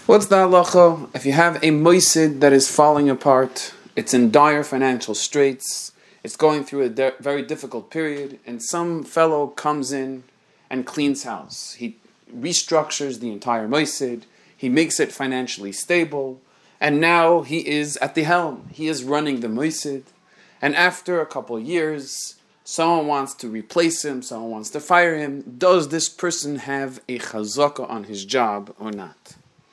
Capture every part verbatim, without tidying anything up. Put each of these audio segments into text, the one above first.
What's the halacha? If you have a moisid that is falling apart, it's in dire financial straits, it's going through a de- very difficult period, and some fellow comes in and cleans house. He restructures the entire moisid, he makes it financially stable, and now he is at the helm. He is running the moisid, and after a couple of years, someone wants to replace him, someone wants to fire him. Does this person have a chazaka on his job or not?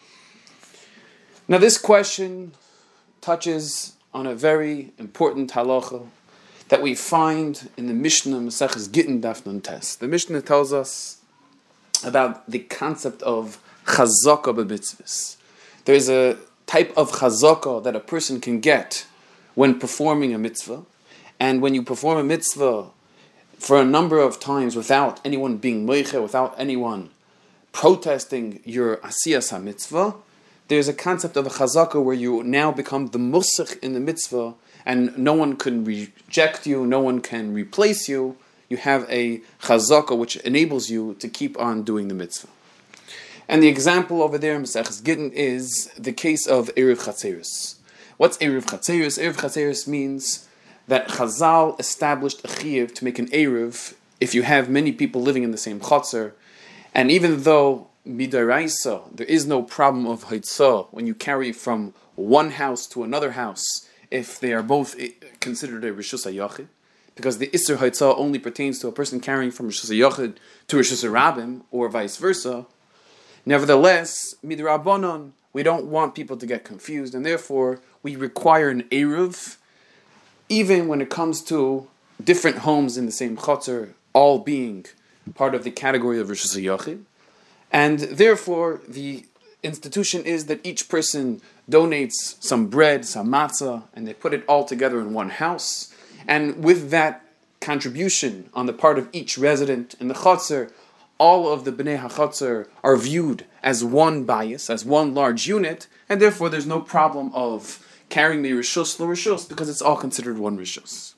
Now this question touches on a very important halacha that we find in the Mishnah Maseches Gittin Daf Nun Tes. The Mishnah tells us about the concept of chazaka b'mitzvahs. There is a type of chazaka that a person can get when performing a mitzvah, and when you perform a mitzvah for a number of times without anyone being meiche, without anyone protesting your asiyas ha-mitzvah, there's a concept of a chazaka where you now become the musach in the mitzvah, and no one can reject you, no one can replace you. You have a chazaka which enables you to keep on doing the mitzvah. And the example over there in Maseches Gittin is the case of Erev Chatzeris. What's Erev Chatzeris? Erev Chatzeris means that Chazal established a chiyuv to make an Erev if you have many people living in the same chatzer, and even though midaraisa, there is no problem of haitzah when you carry from one house to another house if they are both considered a rishus hayachid, because the isser haitzah only pertains to a person carrying from rishus hayachid to rishus harabim or vice versa. Nevertheless, midrabanan, we don't want people to get confused, and therefore we require an eruv, even when it comes to different homes in the same chatzer, all being part of the category of rishus hayachid. And therefore, the institution is that each person donates some bread, some matzah, and they put it all together in one house. And with that contribution on the part of each resident in the chotzer, all of the bnei ha-chotzer are viewed as one bias, as one large unit, and therefore there's no problem of carrying the rishus l'rishus because it's all considered one rishus.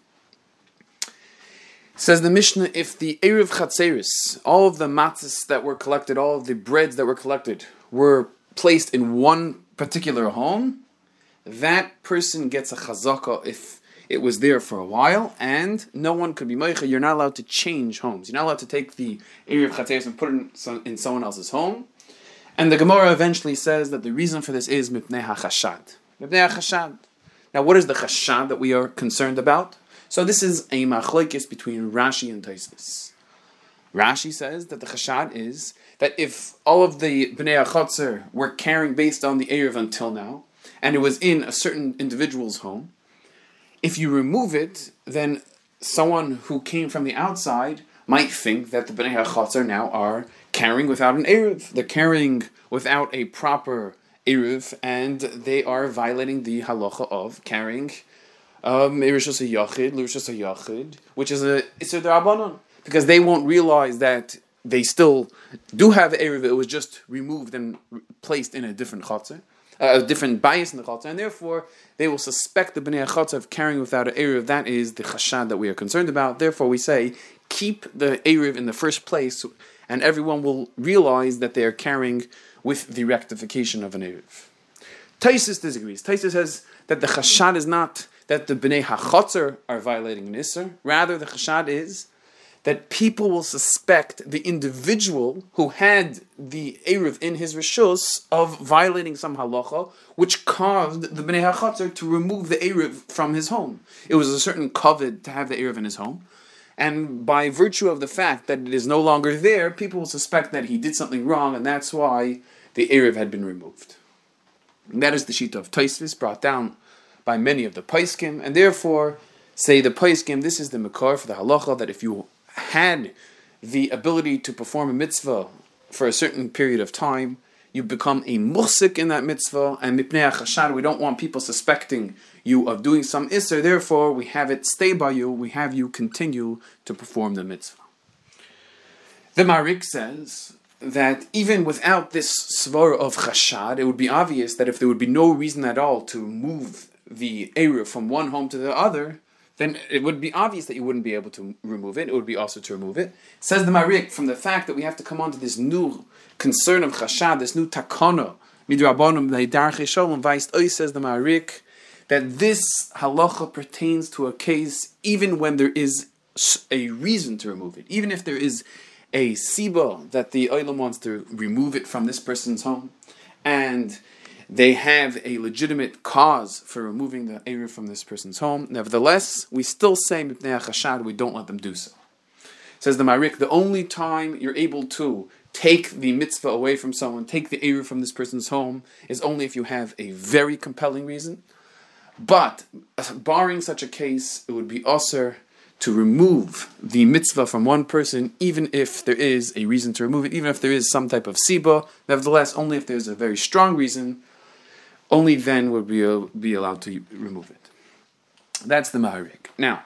Says the Mishnah, if the Erev Chatzeris, all of the matzahs that were collected, all of the breads that were collected, were placed in one particular home, that person gets a chazaka if it was there for a while, and no one could be meicha. You're not allowed to change homes. You're not allowed to take the Erev Chatzeris and put it in, some, in someone else's home. And the Gemara eventually says that the reason for this is mipnei ha-chashad. Mipnei ha-chashad. Now what is the chashad that we are concerned about? So this is a machlokes between Rashi and Tosfos. Rashi says that the chashad is that if all of the bnei ha-chotzer were carrying based on the Erev until now, and it was in a certain individual's home, if you remove it, then someone who came from the outside might think that the bnei ha-chotzer now are carrying without an Erev. They're carrying without a proper Erev, and they are violating the halacha of carrying Um, Rishus HaYachid, Rishus HaYachid, which is a Isser D'Rabbanan, because they won't realize that they still do have Erev, it was just removed and placed in a different Chatzer, uh, a different bias in the Chatzer, and therefore they will suspect the Bnei HaChatzer of carrying without an Erev. That is the Chashad that we are concerned about. Therefore we say, keep the Erev in the first place, and everyone will realize that they are carrying with the rectification of an Erev. Tosfos disagrees. Tosfos says that the Chashad is not that the Bnei HaChatzer are violating an Isser. Rather, the Chashad is that people will suspect the individual who had the Erev in his Rishus of violating some halacha, which caused the Bnei HaChatzer to remove the Erev from his home. It was a certain kavod to have the Erev in his home, and by virtue of the fact that it is no longer there, people will suspect that he did something wrong, and that's why the Erev had been removed. And that is the Shita of Tosfos, brought down by many of the Paiskim, and therefore say the Paiskim, this is the Makar for the halacha, that if you had the ability to perform a mitzvah for a certain period of time, you become a musik in that mitzvah, and mipnei ha-chashad, we don't want people suspecting you of doing some isser, therefore we have it stay by you, we have you continue to perform the mitzvah. The Marik says that even without this svara of chashad, it would be obvious that if there would be no reason at all to move the Erev from one home to the other, then it would be obvious that you wouldn't be able to remove it. It would be also to remove it. Says the Marik, from the fact that we have to come on to this new concern of chashad, this new takana Midrabanim, the Darche Shalom, Weist Oy, says the Ma'arik, that this halacha pertains to a case even when there is a reason to remove it. Even if there is a siba that the oilam wants to remove it from this person's home, and they have a legitimate cause for removing the eruv from this person's home, nevertheless, we still say mipnei hachashad, we don't let them do so. Says the Ma'arik, the only time you're able to take the mitzvah away from someone, take the eruv from this person's home, is only if you have a very compelling reason. But, barring such a case, it would be osur to remove the mitzvah from one person, even if there is a reason to remove it, even if there is some type of siba. Nevertheless, only if there's a very strong reason, only then would we be allowed to remove it. That's the Ma'arik. Now,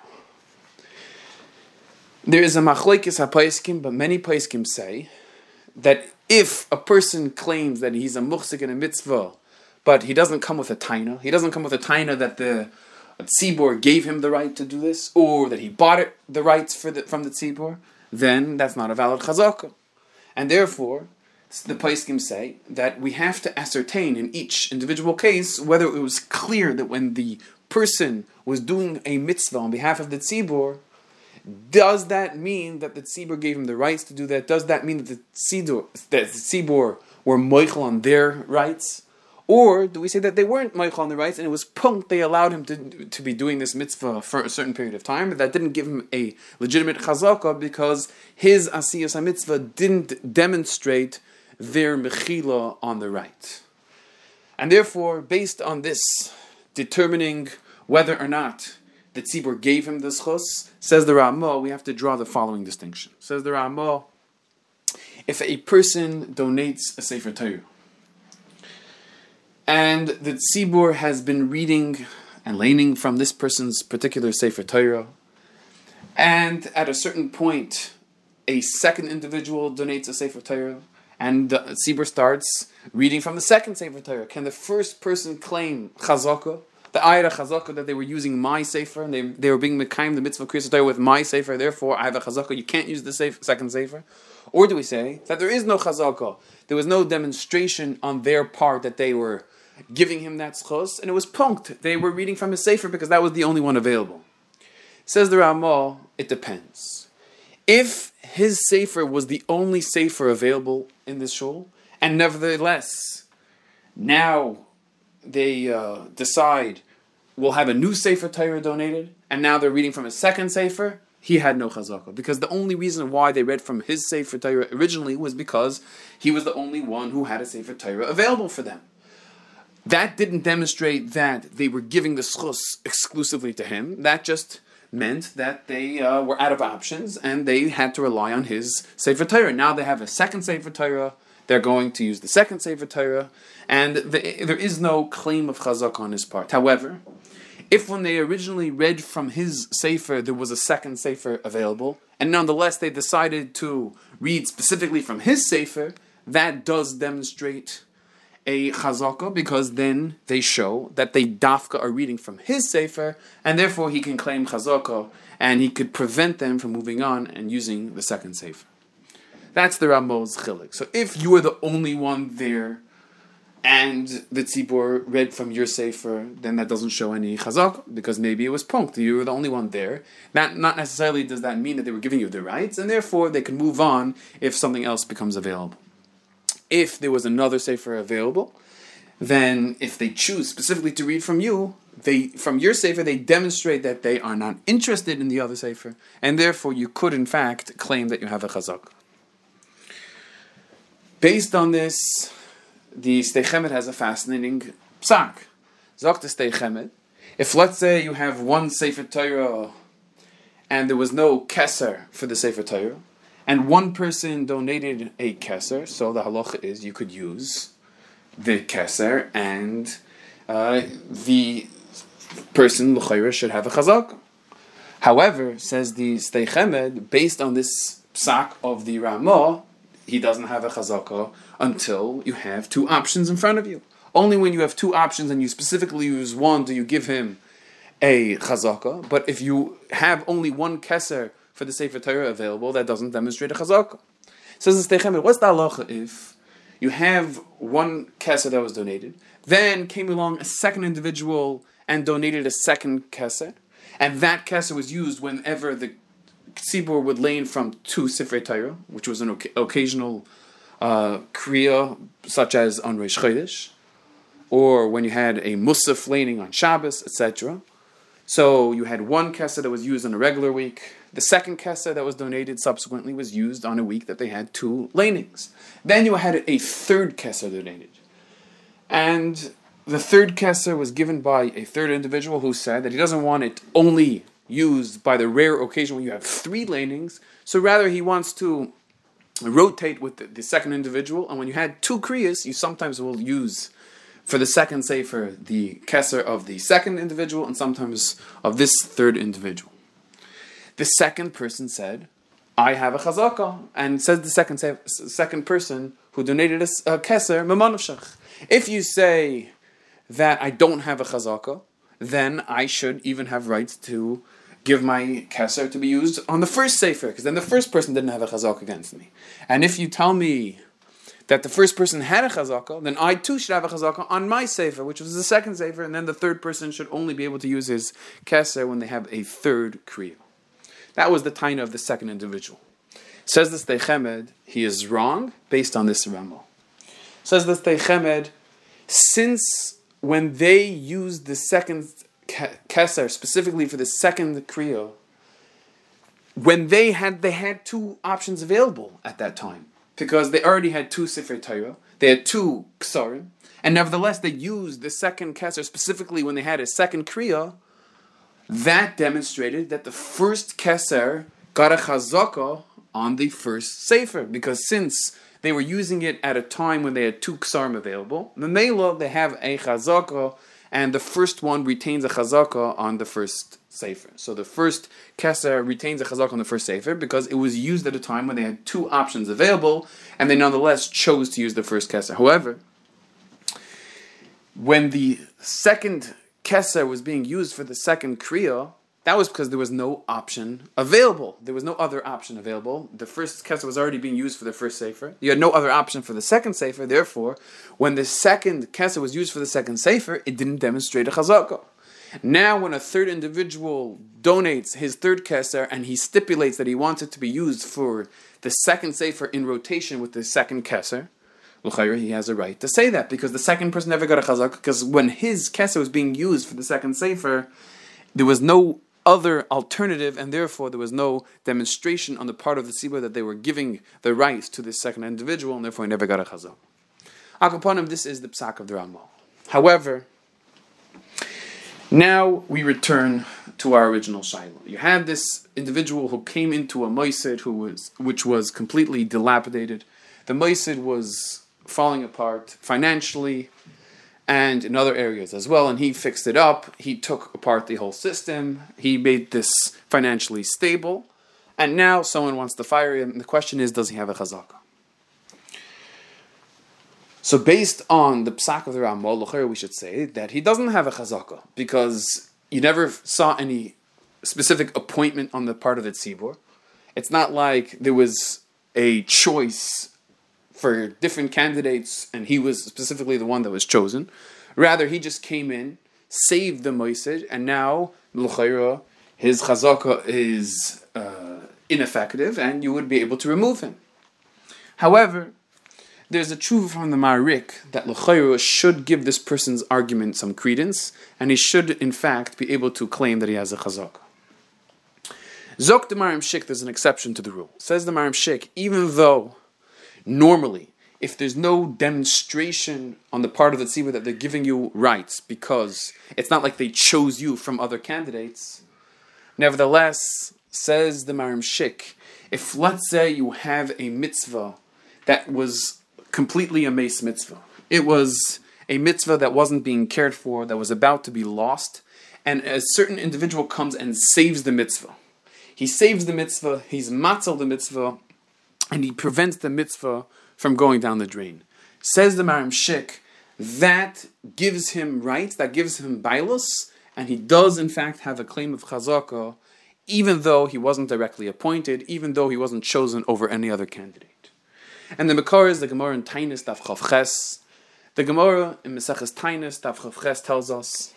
there is a machlokes hapaiskim, but many paiskim say that if a person claims that he's a muhsik in a mitzvah, but he doesn't come with a taina, he doesn't come with a taina that the tzibor gave him the right to do this, or that he bought it, the rights for the, from the tzibor, then that's not a valid chazakah. And therefore, the paiskim say that we have to ascertain in each individual case whether it was clear that when the person was doing a mitzvah on behalf of the tzibor, does that mean that the tzibor gave him the rights to do that? Does that mean that the tzibor, that the tzibor were moichel on their rights? Or do we say that they weren't moichel on the rights and it was punk, they allowed him to, to be doing this mitzvah for a certain period of time, but that didn't give him a legitimate chazakah because his asiyas ha-mitzvah didn't demonstrate their mechila on the right. And therefore, based on this, determining whether or not the tzibur gave him the schus, says the Ramah, we have to draw the following distinction. Says the Ramah, if a person donates a Sefer Torah, and the tzibur has been reading and learning from this person's particular Sefer Torah, and at a certain point, a second individual donates a Sefer Torah, and the tzibur starts reading from the second Sefer Torah, can the first person claim chazakah, the ayah chazakah, that they were using my Sefer, and they, they were being mekayim the mitzvah kriyas Torah with my Sefer, therefore I have a chazakah, you can't use the sefer, second Sefer? Or do we say that there is no chazakah, there was no demonstration on their part that they were giving him that schos, and it was punkt, they were reading from his Sefer because that was the only one available? Says the Ramah, it depends. If his Sefer was the only Sefer available in this shul, and nevertheless, now they uh, decide we'll have a new Sefer Torah donated, and now they're reading from a second Sefer, he had no chazakah. Because the only reason why they read from his Sefer Torah originally was because he was the only one who had a Sefer Torah available for them. That didn't demonstrate that they were giving the schus exclusively to him. That just meant that they uh, were out of options and they had to rely on his Sefer Torah. Now they have a second Sefer Torah, they're going to use the second Sefer Torah, and the, there is no claim of chazakah on his part. However, if when they originally read from his Sefer there was a second Sefer available, and nonetheless they decided to read specifically from his Sefer, that does demonstrate a chazakah, because then they show that they dafka are reading from his Sefer, and therefore he can claim chazakah, and he could prevent them from moving on and using the second Sefer. That's the Ramah's chilik. So if you were the only one there, and the tzibur read from your Sefer, then that doesn't show any chazakah, because maybe it was punked. You were the only one there. Not, not necessarily does that mean that they were giving you the rights, and therefore they can move on if something else becomes available. If there was another Sefer available, then if they choose specifically to read from you, they from your Sefer, they demonstrate that they are not interested in the other Sefer, and therefore you could in fact claim that you have a chazakah. Based on this, the Sdei Chemed has a fascinating psak. Zok the Sdei Chemed, if let's say you have one Sefer Torah and there was no keser for the Sefer Torah, and one person donated a keser, so the halacha is you could use the keser, and uh, the person l'chayra should have a chazakah. However, says the Sdei Chemed, based on this psak of the Ramah, he doesn't have a chazakah until you have two options in front of you. Only when you have two options and you specifically use one do you give him a chazakah. But if you have only one keser for the Sefer Torah available, that doesn't demonstrate a chazakah. Says the Sdei Chemed, what's the halacha if you have one keser that was donated. Then came along a second individual and donated a second keser. And that keser was used whenever the tzibur would lane from two Sifrei Torah, which was an oca- occasional uh, kriya, such as on Rosh Chodesh, or when you had a musaf laning on Shabbos, et cetera. So you had one keser that was used on a regular week. The second keser that was donated subsequently was used on a week that they had two lanings. Then you had a third keser donated. And the third keser was given by a third individual who said that he doesn't want it only used by the rare occasion when you have three lanings, so rather he wants to rotate with the, the second individual, and when you had two kriyas, you sometimes will use for the second sefer the keser of the second individual, and sometimes of this third individual. The second person said, I have a chazaka, and says the second second person who donated a, a keser, memanavshach. If you say that I don't have a chazaka, then I should even have rights to give my keser to be used on the first sefer, because then the first person didn't have a chazaka against me. And if you tell me that the first person had a chazaka, then I too should have a chazaka on my sefer, which was the second sefer, and then the third person should only be able to use his keser when they have a third kriya. That was the taina of the second individual. Says this Teichemed, he is wrong based on this Rambam. Says this Teichemed, since when they used the second keser specifically for the second kriya, when they had they had two options available at that time, because they already had two Sifrei Torah, they had two ksarim, and nevertheless they used the second keser specifically when they had a second kriya. That demonstrated that the first keser got a chazaka on the first sefer, because since they were using it at a time when they had two ksarim available, the Mela, they have a chazaka, and the first one retains a chazaka on the first sefer. So the first keser retains a chazaka on the first sefer because it was used at a time when they had two options available, and they nonetheless chose to use the first keser. However, when the second keser was being used for the second kriya, that was because there was no option available. There was no other option available. The first keser was already being used for the first sefer. You had no other option for the second sefer. Therefore, when the second keser was used for the second sefer, it didn't demonstrate a chazaka. Now, when a third individual donates his third keser and he stipulates that he wants it to be used for the second sefer in rotation with the second keser, he has a right to say that, because the second person never got a chazaka, because when his keser was being used for the second sefer, there was no other alternative, and therefore there was no demonstration on the part of the tzibur that they were giving the rights to this second individual, and therefore he never got a chazaka. Akaponim, this is the psak of the Rambam. However, now we return to our original shaila. You had this individual who came into a moisid who was, which was completely dilapidated. The moisid was falling apart financially and in other areas as well, and he fixed it up. He took apart the whole system. He made this financially stable, and now someone wants to fire him. And the question is, does he have a chazaka? So based on the psak of the Rambam, we should say that he doesn't have a chazaka, because you never saw any specific appointment on the part of the tzibur. It's not like there was a choice for different candidates, and he was specifically the one that was chosen. Rather, he just came in, saved the moisid, and now, l'chayra, his chazaka is uh, ineffective, and you would be able to remove him. However, there's a tshuva from the Marik that l'chayra should give this person's argument some credence, and he should, in fact, be able to claim that he has a chazaka. Zok the Marim Shik, there's an exception to the rule. Says the Marim Shik, even though normally, if there's no demonstration on the part of the tzibur that they're giving you rights, because it's not like they chose you from other candidates, nevertheless, says the Marim Shik, if let's say you have a mitzvah that was completely a mace mitzvah, it was a mitzvah that wasn't being cared for, that was about to be lost, and a certain individual comes and saves the mitzvah. He saves the mitzvah, he's matzel the mitzvah, and he prevents the mitzvah from going down the drain. Says the Marim Shik, that gives him rights, that gives him bailus, and he does in fact have a claim of chazaka, even though he wasn't directly appointed, even though he wasn't chosen over any other candidate. And the Makor is the Gemara in Tainis Daf Chav Ches. The Gemara in Maseches Tainis Daf Chav Ches tells us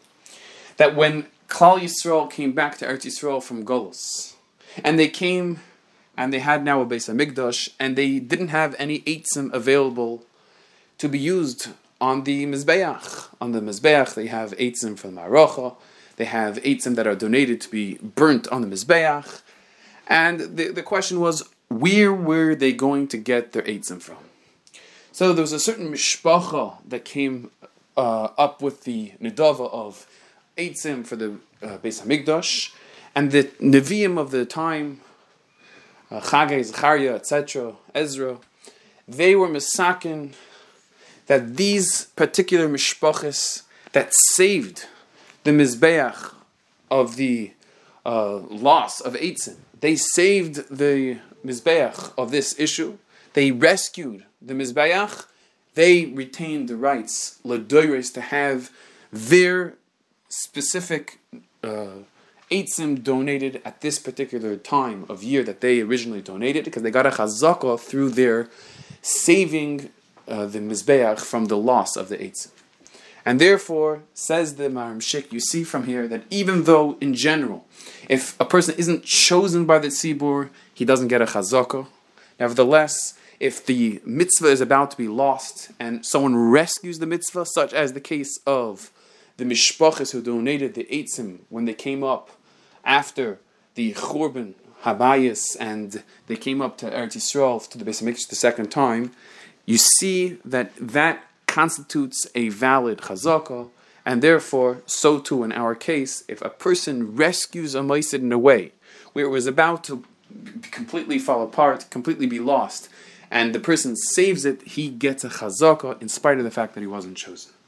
that when Klal Yisrael came back to Eretz Yisrael from Golus, and they came and they had now a Beis HaMikdash, and they didn't have any eitzim available to be used on the Mizbeach. On the Mizbeach, they have eitzim from Maracha, they have eitzim that are donated to be burnt on the Mizbeach, and the, the question was, where were they going to get their eitzim from? So there was a certain mishpacha that came uh, up with the nedava of eitzim for the uh, Beis HaMikdash, and the Nevi'im of the time, uh, Chagai, Zechariah, et cetera, Ezra, they were misakin that these particular mishpachas that saved the Mizbeach of the uh, loss of eitzim, they saved the Mizbeach of this issue, they rescued the Mizbeach, they retained the rights, l'doires, to have their specific uh, eitzim donated at this particular time of year that they originally donated, because they got a chazakah through their saving uh, the Mizbeach from the loss of the eitzim. And therefore, says the Maharam, you see from here that even though in general, if a person isn't chosen by the tzibur, he doesn't get a chazakah. Nevertheless, if the mitzvah is about to be lost and someone rescues the mitzvah, such as the case of the mishpachas who donated the eitzim when they came up after the Churban Habayis and they came up to Eretz Yisrael, to the Beis HaMikdash the second time, you see that that constitutes a valid chazakah, and therefore, so too in our case, if a person rescues a meisid in a way where it was about to completely fall apart, completely be lost, and the person saves it, he gets a chazakah in spite of the fact that he wasn't chosen.